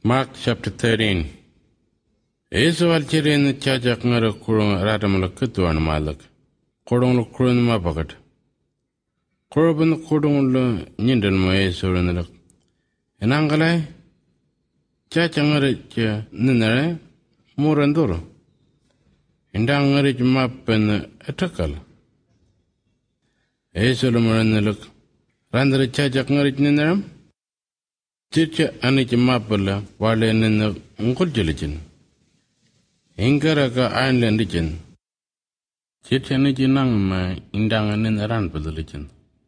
Mark chapter 13. Yesu alchirin chajak ngara kurung radamala kutuan malak. Kurung lu kurung mabagat. Kurban kurung lu nyindan mo Yesu rinalak. Enangalay chajak ngara cha ninare muranduro. Indang ngara mapen etakal. Yesu lu muranalak. Randara chajak ngara ninaram. Chicha anich mapala wale nina ngul jelichin. Ingara ka island lichin. Chicha anich nang ma indang nina ran padalichin.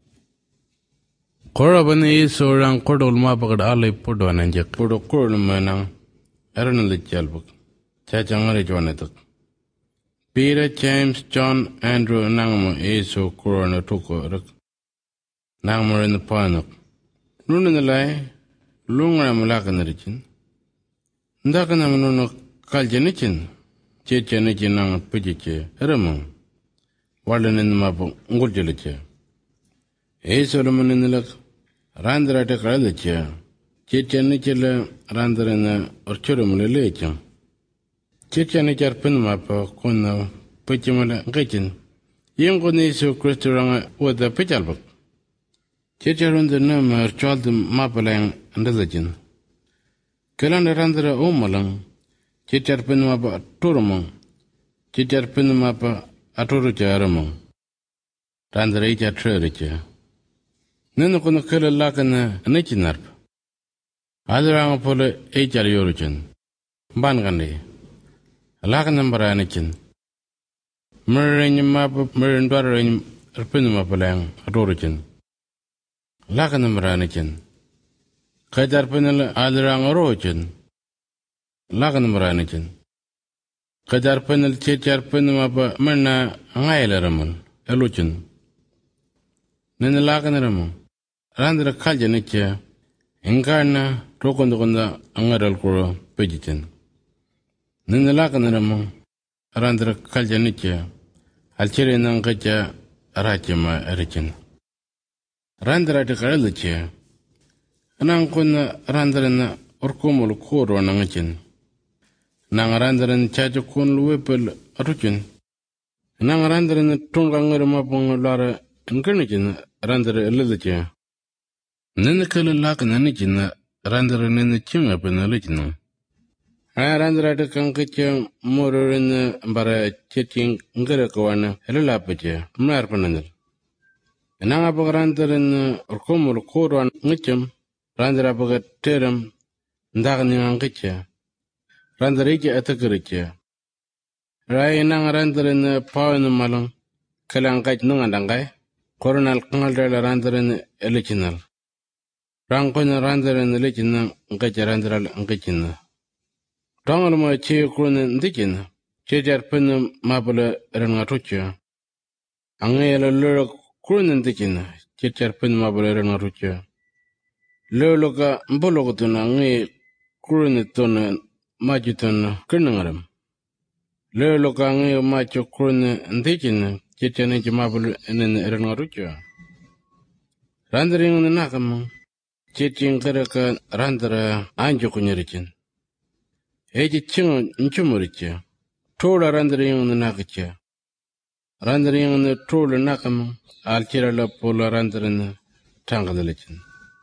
Kora bani Yesu rang kodol mapagad alay podo ananjak. Podo kodol manang aranalijalbuk. Chacha ngari jwanatak. Peter, James, John, Andrew nang mo Yesu korona tuko rak. Nang mo rin panak. Nuna nalay. Lungra malaka narichin. Ndaka naman kaljanichin. Cheche nichin nang pijiche. Ramang. Wala ninamapang nguljaliche. Yesu laman ninilak. Randara te kalaliche. Cheche nichila randara na orchuramula lechin. Cheche nichar pinamapa kuna pichimala ngichin. Yung ni Yesu Kristo ranga wada pichalbak. Cheche runda nama orchualda mapalang andalajin. Kelanda randara umalang. Chichar pinamapa aturumang. Chichar pinamapa aturucha aramang. Randara icha trericha. Nina kuna kela lakana anichinarp. Adaranga pola ichar yoruchin. Bangandi. Lakana mbara anichin. Mararin mapa marin dwararin pinamapa lang aturuchin. Lakana mbara anichin. Kajar pinal adarang orochin. Lagan maranichin. Kajar pinal chichar pinamapa marna ngailaramul. Eluchin. Nina lagan ramu. Randra kaljanicha. Inkarna tokondokunda angaral kuro pejichin. Nina lagan ramu. Randra kaljanicha. Alchiri nangacha arachima erichin. Randra tikaralicha. Nang kuna randaran orkumul kuro nangachin. Nang randaran chacha kun luwepel aruchin. Nang randaran tungangar mapung lara inkarnichin randara elilichin. Nina kala laka nanichin randara nina chima penalichina. Randara de kankacha mururin bara chechin ngarakawana elilapacha marpanandal. Nang apag randaran orkumul kuro ngachim. Randara baga teram ndagni angicha. Randara ike atakaricha. Rai nang randara na pawan malang kalangkaj nungandangay. Koronal kangal randara na elichinal. Rangkona randara na elichinal ngacha randara angichinal. Tangal mo che kuruna ndichin. Che jarpina mapala rangatucha. Angayala lura kuruna ndichin. Che jarpina mapala rangatucha. Loloka mbolokotuna ngi kurunitona majitona kirnangaram. Loloka ngi macho kurune ndichin chichane chimabulu enen erangarucha. Randaring nakam chichin karaka randara anjo kunyarichin. Eji chingo nchumuricha. Tola randaring nakacha. Randaring tola nakam alchirala pola randarin tangalichin.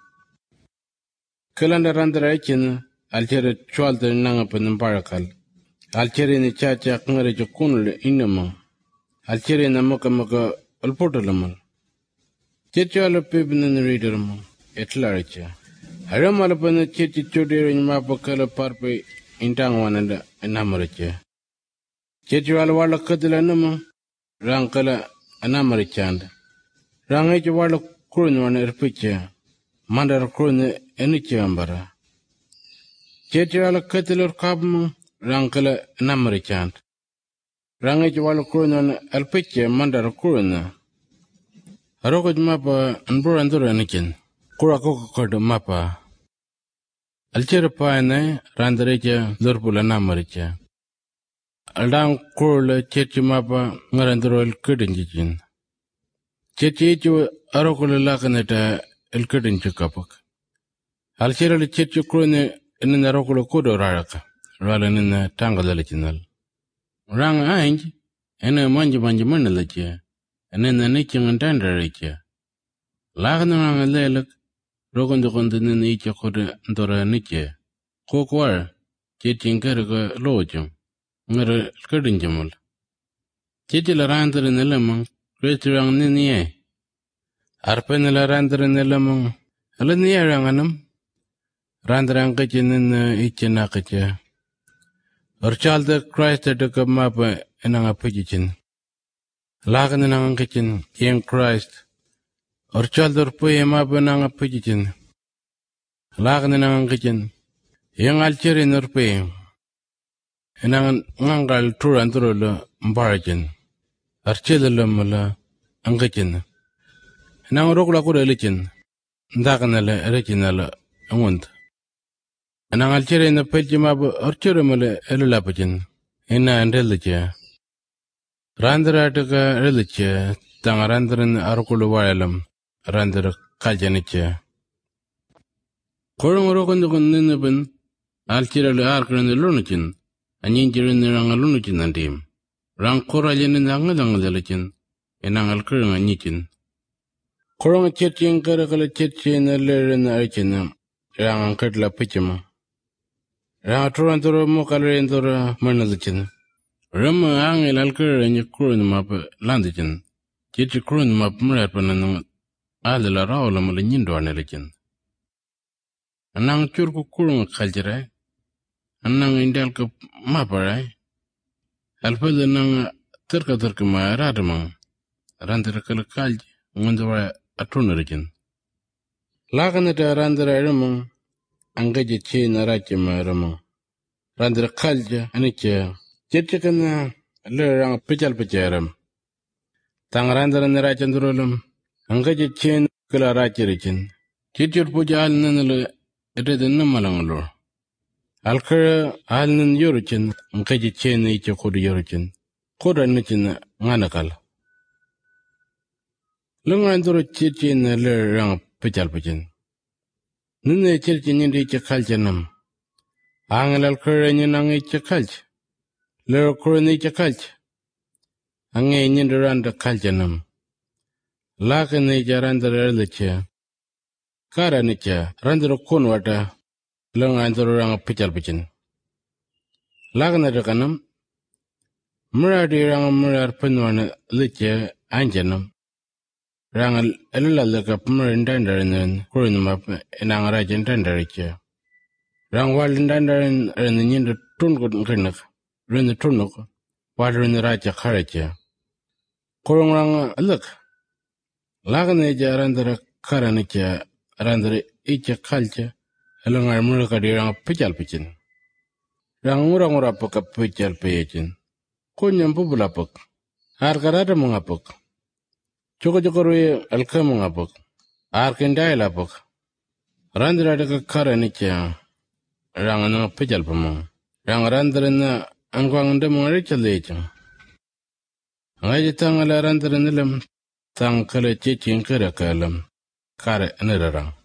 Kelanda randara ichin, alchere chwalda nanga panumparakal. Alchere ni chacha kangare jokunule inama. Alchere na maka alportalamal. Chechala pepin in the readermo, etlaricha. Aramalapana chechi chodere in mapakala parpe in tangwan and anamaricha. Chechuala wala katilanama, rankala anamarichand. Rangacha wala kurunwan erpicha. Mandar kurune enichambara. Chechuala katilor kabmu rankala namarichant. Rangich wala kurune alpiche mandar kuruna. Harokoj mapa anburandura enichin. Kurakoko kod mapa. Alchera paane randarecha lurpula namaricha. Aldang kurula chechi mapa ngaranduro el kudinjichin. Chechi ichu arokula lakaneta el kudinchikapak. Alchera le chechi kurune inin rokolo kodo raraka rala nin tangala chinal rang ainj ene manji manala che enen ne chingantanda reche lagna rang lelek rogondo gondo nin iche kodo ndora niche kokwar chetingere go lojum ngere kedinjamul chitila randre nelamang kretrang ninie arpen la randre nelamang ala niye ranganam randrang kachinin ichina kache orchalde Christ de mapa enanga pijichin lagna nang kachin yen Christ orchalder puye mapa nanga pijichin lagna nang kachin yen alcheri nurpe enang ngangal turandrolo mbarajin archedelo mala angachin enang rokla kurelichin ndagnale rechinala angund enang alcheri na peji mapa orchere mala elulapachin ena andeliche Randrataga reliche, tangarandran arkulu wayalam, randra kaljaniche. Korongorokondokon ninabin, alchirali arkran lunuchin, anyinjirin rangalunuchin andim. Rang koralin angalangalichin, enangal kurang anyichin. Korong chetchin karakala chetchin alirin archinam, rangang katla pichama. Rangaturantoro mokalrindora manalichin. Rama angel alkara ni kurun map landichin. Chiti kurun map mrapanan alila rawla mala nyindo anelikin. Anang churku kurun khaljirai. Anang indalka maparai. Alpala nang terka ma radamang. Randira kala kalji ngundwa atunarikin. Laganata randira ramang. Angaji chi narachi ma ramang. Randira kalja anicha. Chitchikana lirang pichal picharam. Tangrandara nirachandurulum. Angaji chin kila rachirichin. Chichur puja alnanala ededin namalangalur. Alkara alnan yoruchin. Angaji chin icha kudu yoruchin. Kuda nichin nganakal. Lungranduru chichin lirang pichal pichin. Nune chirchin yindi icha kalchanam. Angal alkara nyanang icha kalch. Lero kurani cha kalch. Ange nyindaranda kalchanam. Laka ni cha randara erlicha. Kara ni cha randara kunwata. Langa andara ranga pichal pichin. Laka na rakanam. Muradi ranga murar pinwana licha anjanam. Ranga elalaka murindandaran kurinumap enang rajan dandaricha. Ranga walindandaran nyindar tunkut nkrinak. Rin tunuk, water in the raja karacha. Korong look. Laganaja randra karanicha, randra icha culture, along our murakadirang pichal pichin. Rangurangurapaka pichal payachin. Kunyam bubulapok. Arkarata mungapok. Chokojokore alkamungapok. Arkandailapok. Randra karanicha, rangana pichal pamong. Rangrandra Angwang de Morichalating. I tang a larandanilam, tang kale chichin karakalam, kare another.